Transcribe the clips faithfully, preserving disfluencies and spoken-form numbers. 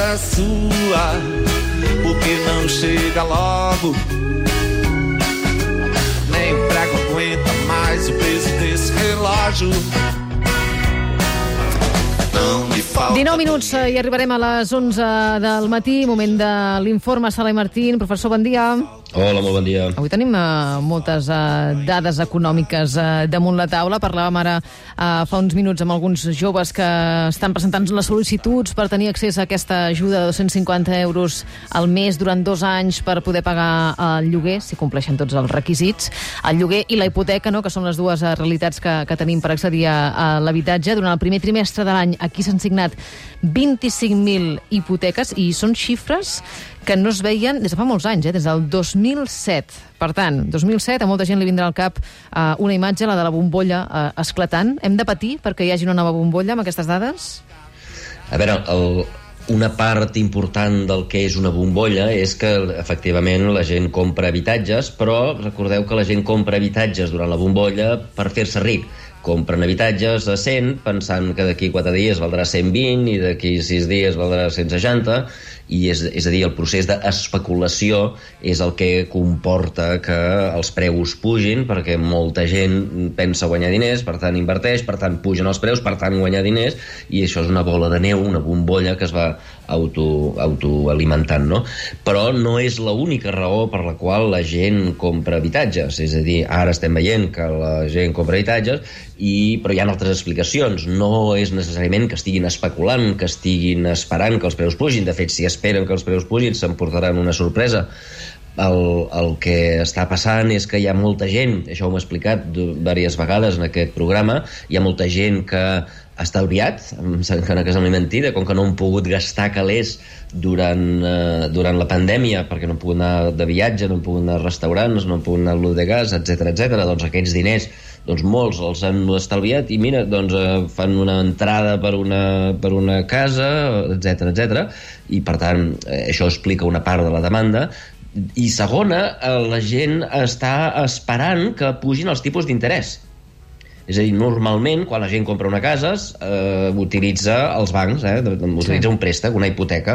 é sua, porque não chega logo. Nem o prego aguenta mais o peso desse relógio. dinou minuts i arribarem a les onze del matí, moment de l'informe Sala i Martín. Professor, bon dia. Hola, molt bon dia. Avui tenim uh, moltes uh, dades econòmiques uh, damunt la taula. Parlàvem ara uh, fa uns minuts amb alguns joves que estan presentant les sol·licituds per tenir accés a aquesta ajuda de dos-cents cinquanta euros al mes durant dos anys per poder pagar el lloguer, si compleixen tots els requisits. El lloguer i la hipoteca, no?, que són les dues uh, realitats que, que tenim per accedir a, a l'habitatge. Durant el primer trimestre de l'any aquí s'han signat vint-i-cinc mil hipoteques i són xifres que no es veien des de fa molts anys, eh? Des del dos mil set. Per tant, dos mil set, a molta gent li vindrà al cap eh, una imatge, la de la bombolla eh, esclatant. Hem de patir perquè hi hagi una nova bombolla amb aquestes dades? A veure, el, una part important del que és una bombolla és que, efectivament, la gent compra habitatges, però recordeu que la gent compra habitatges durant la bombolla per fer-se ric. Compren habitatges a cent, pensant que d'aquí quatre dies valdrà cent vint i d'aquí sis dies valdrà cent seixanta, i és, és a dir, el procés d'especulació és el que comporta que els preus pugin, perquè molta gent pensa guanyar diners, per tant inverteix, per tant pugen els preus, per tant guanyar diners, i això és una bola de neu, una bombolla que es va auto, autoalimentant, no? Però no és l'única raó per la qual la gent compra habitatges, és a dir, ara estem veient que la gent compra habitatges, i, però hi ha altres explicacions. No és necessàriament que estiguin especulant, que estiguin esperant que els preus pugin. De fet, si esperen que els preus pugin, s'emportaran una sorpresa. El, el que està passant és que hi ha molta gent, això ho hem explicat diverses vegades en aquest programa, hi ha molta gent que ha estalviat, que no és una mentida, com que no han pogut gastar calés durant, eh, durant la pandèmia, perquè no han pogut anar de viatge, no han pogut anar a restaurants, no han pogut anar a l'U de gas, etcètera, etcètera. Doncs aquests diners, doncs molts els han estalviat i mira, doncs eh, fan una entrada per una, per una casa, etcètera, etcètera, i per tant eh, això explica una part de la demanda. I segona, eh, la gent està esperant que pugin els tipus d'interès. És a dir, normalment, quan la gent compra una casa, eh, utilitza els bancs, eh, utilitza sí. un préstec, una hipoteca,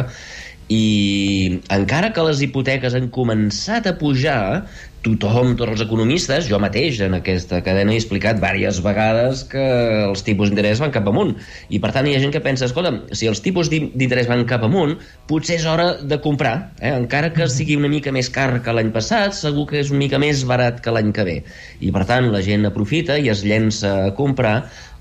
i encara que les hipoteques han començat a pujar, tothom, tots els economistes, jo mateix en aquesta cadena he explicat diverses vegades que els tipus d'interès van cap amunt, i per tant hi ha gent que pensa, escolta, si els tipus d'interès van cap amunt, potser és hora de comprar, eh? Encara que sigui una mica més car que l'any passat, segur que és una mica més barat que l'any que ve, i per tant la gent aprofita i es llença a comprar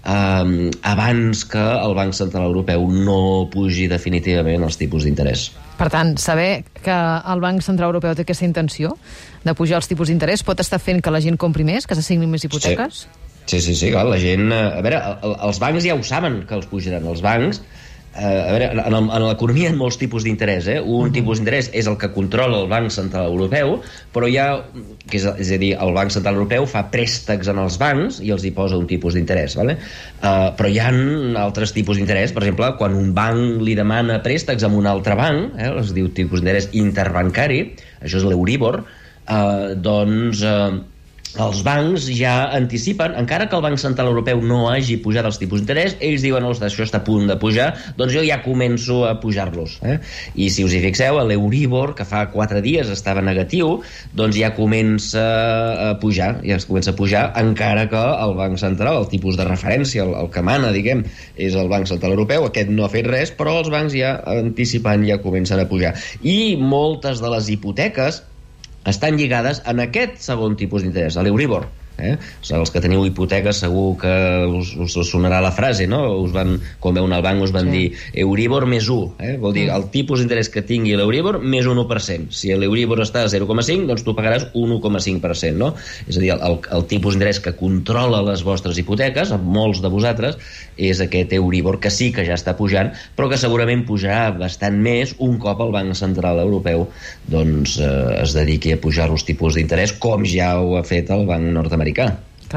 eh, abans que el Banc Central Europeu no pugi definitivament els tipus d'interès. Per tant, saber que el Banc Central Europeu té aquesta intenció de pujar els tipus d'interès pot estar fent que la gent compri més, que s'assignin més hipoteques? Sí, sí, sí, clar, la gent... A veure, els bancs ja ho saben que els pujaran. Els bancs, a veure, en, en l'economia hi ha molts tipus d'interès, eh? Un uh-huh. tipus d'interès és el que controla el Banc Central Europeu, però hi ha, que és, és a dir, el Banc Central Europeu fa préstecs en els bancs i els hi posa un tipus d'interès, ¿vale? Uh, però hi ha altres tipus d'interès. Per exemple, quan un banc li demana préstecs amb un altre banc, eh, es diu tipus d'interès interbancari, això és l'Euribor, uh, doncs... Uh, els bancs ja anticipen, encara que el Banc Central Europeu no hagi pujat els tipus d'interès, ells diuen, ostres, això està a punt de pujar, doncs jo ja començo a pujar-los. Eh? I si us hi fixeu, l'Euribor, que fa quatre dies estava negatiu, doncs ja comença a pujar, ja es comença a pujar, encara que el Banc Central, el tipus de referència, el, el que mana, diguem, és el Banc Central Europeu, aquest no ha fet res, però els bancs ja anticipant ja comencen a pujar. I moltes de les hipoteques estan lligades en aquest segon tipus d'interès, a l'Euribor. Eh? O sigui, els que teniu hipoteques segur que us, us sonarà la frase, no? Us van, quan veuen al banc us van sí. dir Euribor més u, eh? Vol dir el tipus d'interès que tingui l'Euribor més un u per cent. Si l'Euribor està a zero coma cinc, doncs tu pagaràs un u coma cinc per cent, no? És a dir, el, el tipus d'interès que controla les vostres hipoteques, amb molts de vosaltres, és aquest Euribor, que sí que ja està pujant, però que segurament pujarà bastant més un cop el Banc Central Europeu doncs, eh, es dediqui a pujar els tipus d'interès, com ja ho ha fet el Banc Nord-americà. Clar.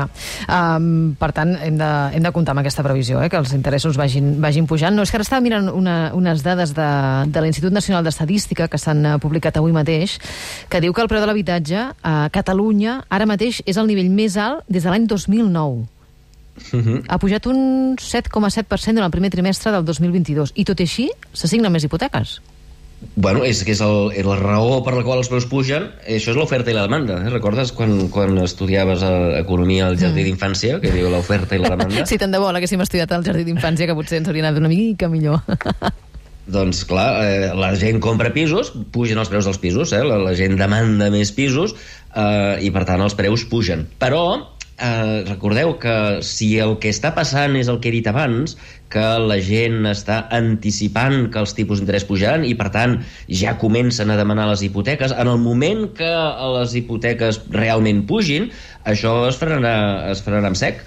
Um, per tant, hem de, hem de comptar amb aquesta previsió, eh, que els interessos vagin, vagin pujant. No, és que ara estava mirant una, unes dades de, de l'Institut Nacional d'Estadística que s'han publicat avui mateix, que diu que el preu de l'habitatge a Catalunya ara mateix és el nivell més alt des de l'any dos mil nou. uh-huh. ha pujat un set coma set per cent durant el primer trimestre del dos mil vint-i-dos, i tot i així s'assignen més hipoteques. Bueno, és que és, el, és la raó per la qual els preus pugen. Això és l'oferta i la demanda, eh? Recordes quan, quan estudiaves a economia al jardí mm. d'infància, que diu l'oferta i la demanda? Sí, tant de bo l'haguéssim estudiat al jardí d'infància, que potser ens hauria anat una mica millor. Doncs clar, eh, la gent compra pisos, pugen els preus dels pisos, eh? la, la gent demanda més pisos, eh, i per tant els preus pugen. Però eh, recordeu que si el que està passant és el que he dit abans, que la gent està anticipant que els tipus d'interès pujaran i per tant ja comencen a demanar les hipoteques, en el moment que les hipoteques realment pugin, això es frenarà, es frenarà en sec.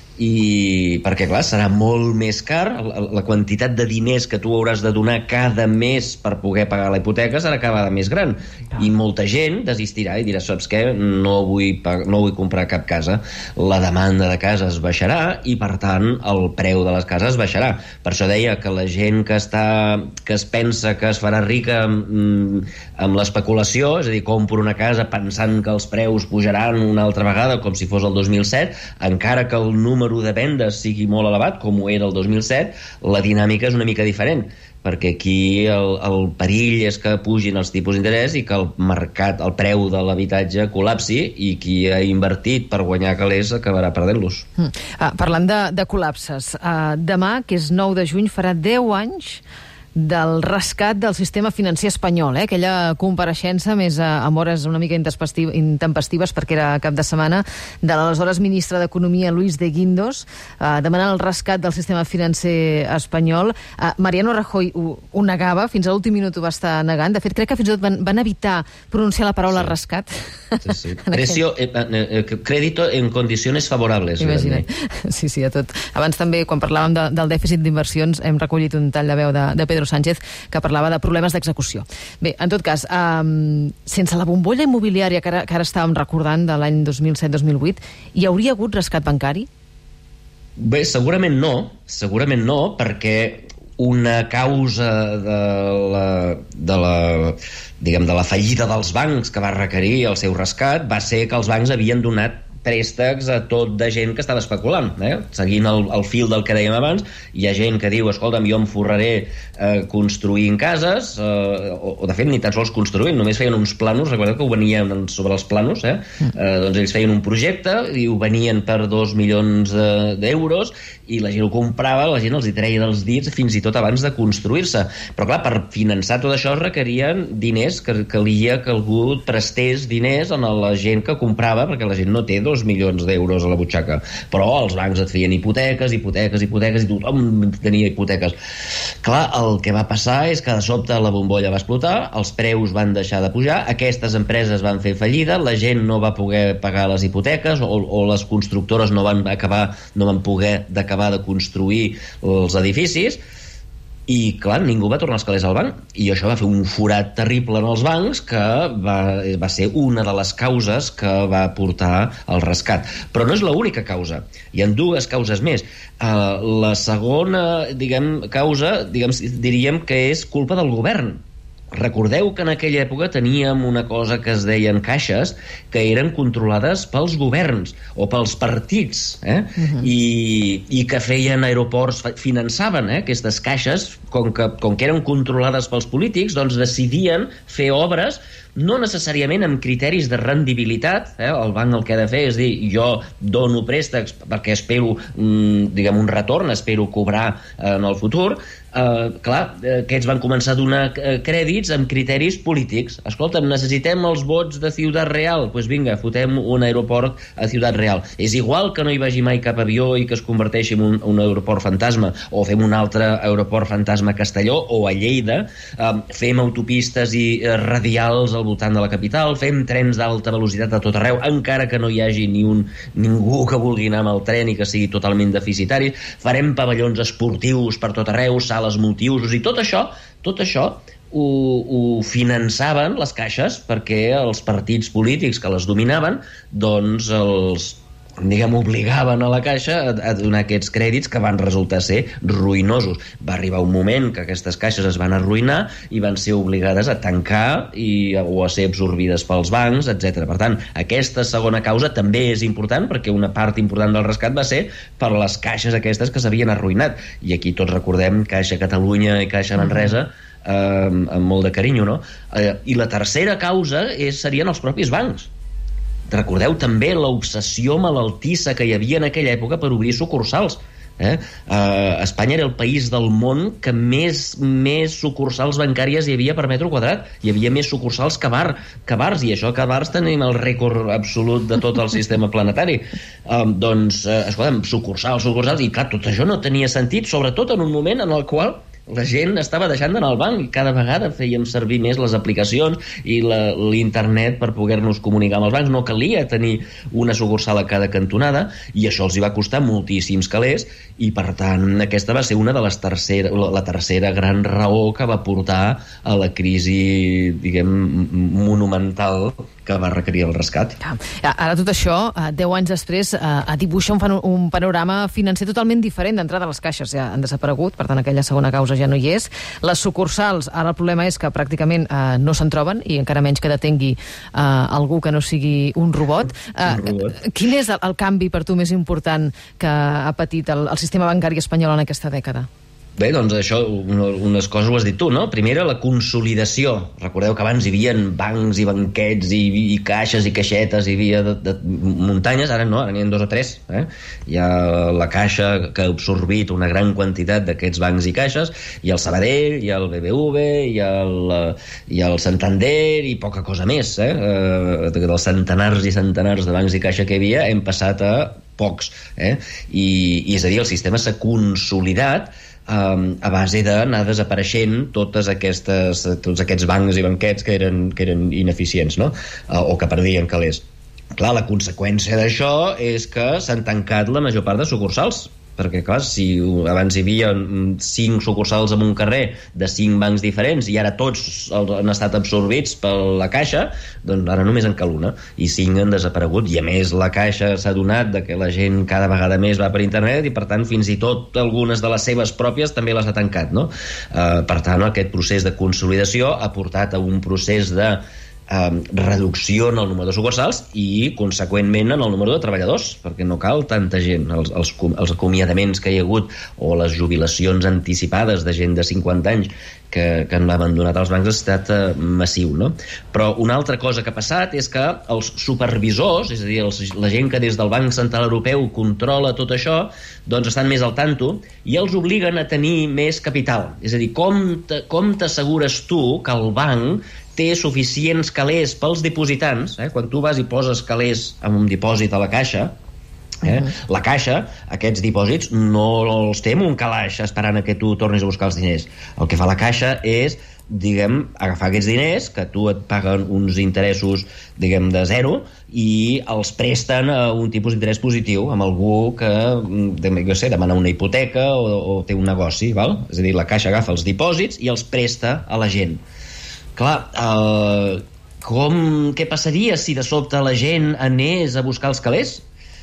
I perquè clar, serà molt més car, la, la quantitat de diners que tu hauràs de donar cada mes per poder pagar la hipoteca serà cada vegada més gran, i molta gent desistirà i dirà, saps què, no vull, no vull comprar cap casa. La demanda de cases baixarà i per tant el preu de les cases baixarà. Per això deia que la gent que està que es pensa que es farà rica amb, amb l'especulació, és a dir, compro una casa pensant que els preus pujaran una altra vegada com si fos el dos mil set, encara que el número de vendes sigui molt elevat, com ho era el dos mil set, la dinàmica és una mica diferent, perquè aquí el, el perill és que pugin els tipus d'interès i que el mercat, el preu de l'habitatge col·lapsi, i qui ha invertit per guanyar calés acabarà perdent-los. Mm. Ah, parlant de, de col·lapses, ah, demà, que és nou de juny, farà deu anys del rescat del sistema financer espanyol, eh? Aquella compareixença més a, amb hores una mica intempestives, perquè era cap de setmana, de l'aleshores ministre d'Economia Luis de Guindos, eh, demanant el rescat del sistema financer espanyol. Eh, Mariano Rajoy ho, ho negava, fins a l'últim minut ho va estar negant. De fet, crec que fins i tot van, van evitar pronunciar la paraula sí. rescat. Sí, sí. Precio, eh, eh, crédito en condicions favorables. Imagina't. Sí, sí, a tot. Abans també, quan parlàvem de, del dèficit d'inversions, hem recollit un tall de veu de, de Pedro Sánchez, que parlava de problemes d'execució. Bé, en tot cas, um, sense la bombolla immobiliària que ara, que ara estàvem recordant de l'any dos mil set dos mil vuit, hi hauria hagut rescat bancari? Bé, segurament no, segurament no, perquè una causa de la, de la, diguem, de la fallida dels bancs que va requerir el seu rescat va ser que els bancs havien donat préstecs a tot de gent que estava especulant, eh? Seguint el, el fil del que dèiem abans, hi ha gent que diu, escolta'm, jo em forraré eh, construint cases, eh, o, o de fet ni tan sols construint, només feien uns planos, recordeu que ho venien sobre els planos, eh? Eh, doncs ells feien un projecte i ho venien per dos milions d'euros, i la gent ho comprava, la gent els hi treia dels dits fins i tot abans de construir-se. Però clar, per finançar tot això requerien diners, que calia que algú prestés diners a la gent que comprava, perquè la gent no té dos milions d'euros a la butxaca, però els bancs et feien hipoteques, hipoteques, hipoteques, i tothom tenia hipoteques. Clar, el que va passar és que de sobte la bombolla va explotar, els preus van deixar de pujar, aquestes empreses van fer fallida, la gent no va poder pagar les hipoteques, o, o les constructores no van acabar, no van poder d'acabar de construir els edificis, i clar, ningú va tornar els calés al banc, i això va fer un forat terrible en els bancs que va, va ser una de les causes que va portar el rescat. Però no és l'única causa, hi ha dues causes més. Uh, la segona, diguem, causa, diguem, diríem que és culpa del govern. Recordeu que en aquella època teníem una cosa que es deien caixes, que eren controlades pels governs o pels partits, eh? Uh-huh. I, i que feien aeroports, finançaven eh? aquestes caixes, com que, com que eren controlades pels polítics, doncs decidien fer obres no necessàriament amb criteris de rendibilitat, eh? El banc el que ha de fer és dir, jo dono préstecs perquè espero mm, diguem, un retorn, espero cobrar eh, en el futur. Uh, clar, aquests van començar a donar uh, crèdits amb criteris polítics. Escolta'm, necessitem els vots de Ciutat Real, doncs pues vinga, fotem un aeroport a Ciutat Real. És igual que no hi vagi mai cap avió i que es converteixi en un, un aeroport fantasma, o fem un altre aeroport fantasma a Castelló o a Lleida, uh, fem autopistes i uh, radials al voltant de la capital, fem trens d'alta velocitat a tot arreu, encara que no hi hagi ni un, ningú que vulgui anar amb el tren i que sigui totalment deficitari, farem pavellons esportius per tot arreu, les multiusos, i tot això, tot això ho, ho finançaven les caixes perquè els partits polítics que les dominaven doncs els, diguem, obligaven a la Caixa a, a donar aquests crèdits que van resultar ser ruïnosos. Va arribar un moment que aquestes caixes es van arruïnar i van ser obligades a tancar i, o a ser absorbides pels bancs, etcètera. Per tant, aquesta segona causa també és important, perquè una part important del rescat va ser per les caixes aquestes que s'havien arruïnat. I aquí tots recordem Caixa Catalunya i Caixa Manresa, eh, amb molt de carinyo, no? Eh, I la tercera causa és, serien els propis bancs. Recordeu també l'obsessió malaltissa que hi havia en aquella època per obrir sucursals. Eh? Uh, Espanya era el país del món que més, més sucursals bancàries hi havia per metre quadrat. Hi havia més sucursals que, bar, que bars, i això que bars tenim el rècord absolut de tot el sistema planetari. Um, doncs, uh, escolta'm, sucursals, sucursals, i clar, tot això no tenia sentit, sobretot en un moment en el qual la gent estava deixant d'anar al banc i cada vegada fèiem servir més les aplicacions i l'internet per poder-nos comunicar amb els bancs. No calia tenir una sucursal a cada cantonada i això els hi va costar moltíssims calés, i per tant aquesta va ser una de les tercera, la tercera gran raó que va portar a la crisi, diguem, monumental que va requerir el rescat. Ara tot això, deu anys després, dibuixa un panorama financer totalment diferent. D'entrada, les caixes ja han desaparegut, per tant aquella segona causa ja no hi és. Les sucursals, ara el problema és que pràcticament eh, no se'n troben, i encara menys que detengui eh, algú que no sigui un robot. Eh, un robot. Quin és el, el canvi per tu més important que ha patit el, el sistema bancari espanyol en aquesta dècada? Bé, doncs això, unes coses ho has dit tu, no? Primera, la consolidació. Recordeu que abans hi havia bancs i banquets i, i caixes i caixetes, hi havia de, de muntanyes, ara no, ara n'hi ha dos o tres. Eh? Hi ha la Caixa, que ha absorbit una gran quantitat d'aquests bancs i caixes, i el Sabadell, i el B B V, i el, i el Santander, i poca cosa més. Eh? Eh, dels centenars i centenars de bancs i caixa que hi havia, hem passat a pocs. Eh? I, i és a dir, el sistema s'ha consolidat Um, a base d'anar desapareixent totes aquestes, tots aquests bancs i banquets que eren, que eren ineficients, no? Uh, o que perdien calés. Clar, la conseqüència d'això és que s'han tancat la major part de sucursals, perquè clar, si abans hi havia cinc sucursals en un carrer de cinc bancs diferents i ara tots han estat absorbits per la Caixa, doncs ara només en cal una, i cinc han desaparegut. I a més la Caixa s'ha adonat de que la gent cada vegada més va per internet i per tant fins i tot algunes de les seves pròpies també les ha tancat, no? Uh, per tant, aquest procés de consolidació ha portat a un procés de Uh, reducció en el número de sucursals i, conseqüentment, en el número de treballadors, perquè no cal tanta gent. Els, els, els acomiadaments que hi ha hagut o les jubilacions anticipades de gent de cinquanta anys que, que han abandonat els bancs ha estat uh, massiu, no? Però una altra cosa que ha passat és que els supervisors, és a dir, els, la gent que des del Banc Central Europeu controla tot això, doncs estan més al tanto i els obliguen a tenir més capital. És a dir, com t'assegures tu que el banc té suficients calés pels dipositants, eh? Quan tu vas i poses calés en un dipòsit a la Caixa, eh? Uh-huh. La Caixa, aquests dipòsits no els té en un calaix esperant a que tu tornis a buscar els diners. El que fa la Caixa és, diguem, agafar aquests diners, que tu et paguen uns interessos, diguem, de zero, i els presten a un tipus d'interès positiu amb algú que, jo sé, demana una hipoteca o, o té un negoci, val? És a dir, la Caixa agafa els dipòsits i els presta a la gent. Clar, eh, com, què passaria si de sobte la gent anés a buscar els calés?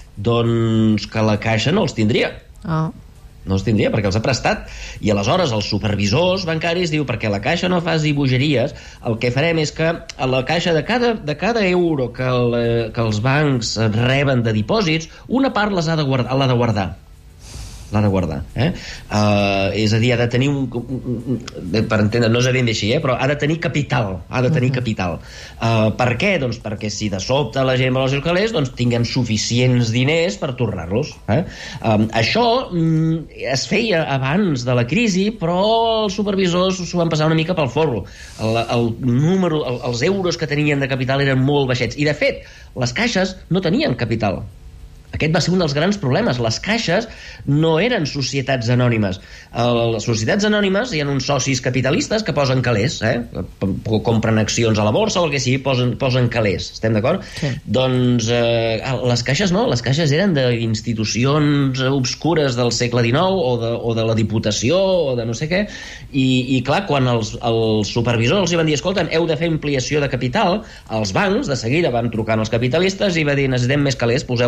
Doncs que la Caixa no els tindria. Oh. No els tindria, perquè els ha prestat. I aleshores els supervisors bancaris diu, perquè la Caixa no faci bogeries, el que farem és que a la Caixa de cada, de cada euro que, el, que els bancs reben de dipòsits, una part les ha de guardar, l'ha de guardar. l'ha de guardar, eh? Uh, és a dir, ha de tenir un, un, un per entendre, no és ben bé així, eh? Però ha de tenir capital, ha de tenir uh-huh. capital. Uh, per què? Doncs perquè si de sobte la gent vol els seus calés, doncs tinguem suficients diners per tornar-los, eh? Um, això um, es feia abans de la crisi, però els supervisors s'ho van passar una mica pel forro. El, el número, el, els euros que tenien de capital eren molt baixets, i de fet, les caixes no tenien capital. Aquest va ser un dels grans problemes. Les caixes no eren societats anònimes. Les societats anònimes hi ha uns socis capitalistes que posen calés, eh? Compren accions a la borsa o el que sigui, posen, posen calés. Estem d'acord? Sí. Doncs eh, les caixes no. Les caixes eren d'institucions obscures del segle dinou o de, o de la Diputació o de no sé què. I, i clar, quan els, els supervisors els van dir, escolta, heu de fer ampliació de capital, els bancs de seguida van trucant als capitalistes i va dir, necessitem més calés, poseu calés.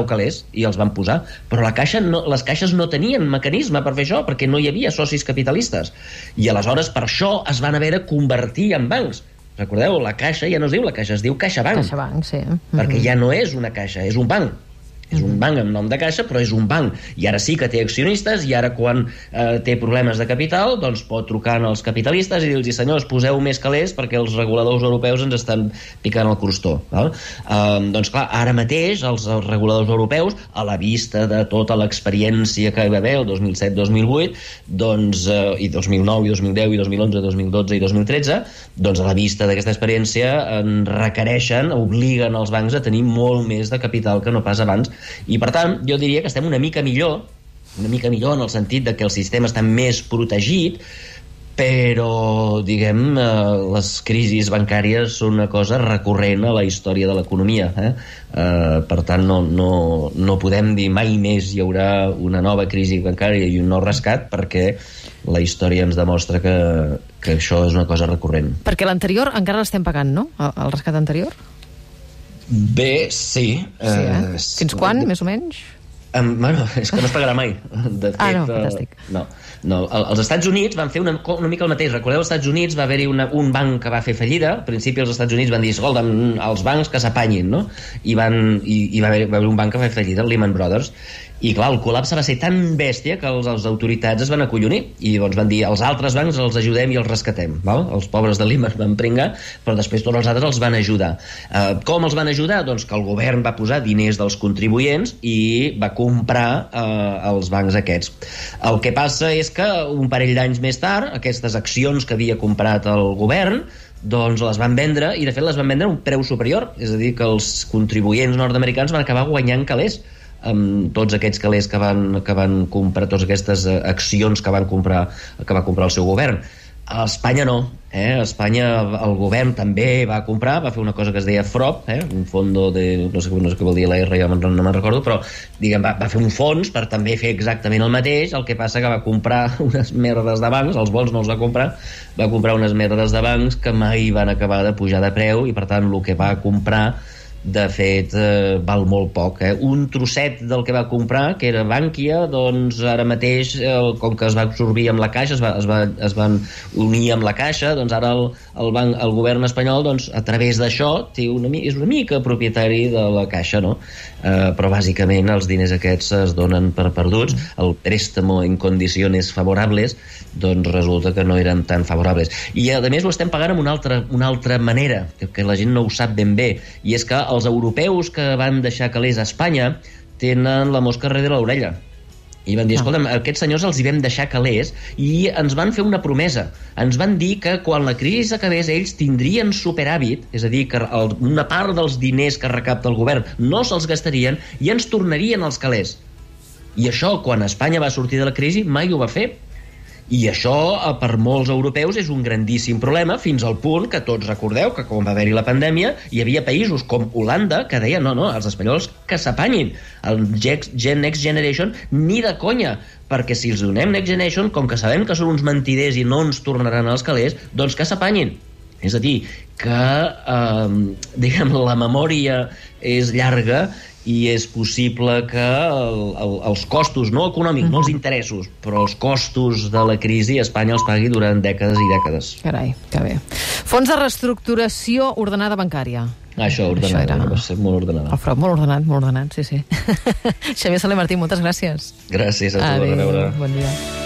i els van posar. Però la caixa no, les caixes no tenien mecanisme per fer això, perquè no hi havia socis capitalistes. I aleshores per això es van haver de convertir en bancs. Recordeu, la caixa ja no es diu la caixa, es diu CaixaBank. CaixaBank, sí. Perquè ja no és una caixa, és un banc. És un banc amb nom de caixa, però és un banc. I ara sí que té accionistes, i ara quan eh, té problemes de capital, doncs pot trucar als capitalistes i dir-los, senyors, poseu més calés perquè els reguladors europeus ens estan picant el crostó. Val? Eh, doncs clar, ara mateix els, els reguladors europeus, a la vista de tota l'experiència que hi va haver el dos mil set dos mil vuit, doncs, eh, i dos mil nou, i dos mil deu, i dos mil onze, dos mil dotze i dos mil tretze, doncs a la vista d'aquesta experiència en requereixen, obliguen els bancs a tenir molt més de capital que no pas abans. I per tant, jo diria que estem una mica millor, una mica millor en el sentit de que el sistema està més protegit, però, diguem, eh, les crisis bancàries són una cosa recurrent a la història de l'economia. Eh? Eh, per tant, no, no, no podem dir mai més hi haurà una nova crisi bancària i un nou rescat, perquè la història ens demostra que, que això és una cosa recurrent. Perquè l'anterior encara l'estem pagant, no? El, el rescat anterior? Bé, sí. sí eh? eh, Fins quan, de, més o menys? Um, bueno, és que no es pagarà mai. De fet, ah, no, fantàstic. Uh, no, no. Els Estats Units van fer una, una mica el mateix. Recordeu, als Estats Units va haver-hi una, un banc que va fer fallida. Al principi els Estats Units van dir, escolta, els bancs que s'apanyin, no? I, van, i, i va, haver, va haver un banc que va fer fallida, el Lehman Brothers. I clar, el col·lapse va ser tan bèstia que els, els autoritats es van acollonir i doncs van dir, els altres bancs els ajudem i els rescatem, val? Els pobres de Lehman van pringar, però després tots els altres els van ajudar. Uh, com els van ajudar? Doncs que el govern va posar diners dels contribuents i va comprar uh, els bancs aquests. El que passa és que un parell d'anys més tard, aquestes accions que havia comprat el govern doncs les van vendre, i de fet les van vendre a un preu superior, és a dir, que els contribuents nord-americans van acabar guanyant calés amb tots aquests calés que van, que van comprar, totes aquestes accions que van comprar, que va comprar el seu govern. A Espanya no, eh? A Espanya el govern també va comprar, va fer una cosa que es deia F R O P, eh? Un fondo de... no sé, no sé què vol dir la R, ja no me'n recordo, però diguem, va, va fer un fons per també fer exactament el mateix. El que passa que va comprar unes merdes de bancs, els bons no els va comprar, va comprar unes merdes de bancs que mai van acabar de pujar de preu, i per tant el que va comprar de fet eh, val molt poc, eh? Un trosset del que va comprar, que era Bankia, doncs ara mateix, eh, com que es va absorbir amb la Caixa, es, va, es, va, es van unir amb la Caixa, doncs ara el, el, banc, el govern espanyol, doncs, a través d'això té una, és una mica propietari de la Caixa, no? Eh, però bàsicament els diners aquests es donen per perduts. El préstamo en condicions favorables doncs resulta que no eren tan favorables, i a més ho estem pagant amb una altra, una altra manera que, que la gent no ho sap ben bé, i és que els europeus que van deixar calés a Espanya tenen la mosca darrere l'orella i van dir, escolta'm, aquests senyors els hi vam deixar calés i ens van fer una promesa, ens van dir que quan la crisi s'acabés ells tindrien superàvit, és a dir, que el, una part dels diners que recapta el govern no se'ls gastarien i ens tornarien els calés. I això, quan Espanya va sortir de la crisi, mai ho va fer. I això, per molts europeus, és un grandíssim problema, fins al punt que tots recordeu que quan va haver-hi la pandèmia hi havia països com Holanda que deien, no, no, els espanyols que s'apanyin, el Next Generation ni de conya, perquè si els donem Next Generation, com que sabem que són uns mentiders i no ens tornaran els calés, doncs que s'apanyin. És a dir, que eh, diguem, la memòria és llarga i és possible que el, el, els costos, no econòmics, no els interessos, però els costos de la crisi Espanya els pagui durant dècades i dècades. Carai, que bé. Fons de reestructuració ordenada bancària. Això, ordenada, Això era... va ser molt ordenada. El F R O P, molt ordenat, molt ordenat, sí, sí. Xavier Soler Martí, moltes gràcies. Gràcies a tu, a veure. Bon dia.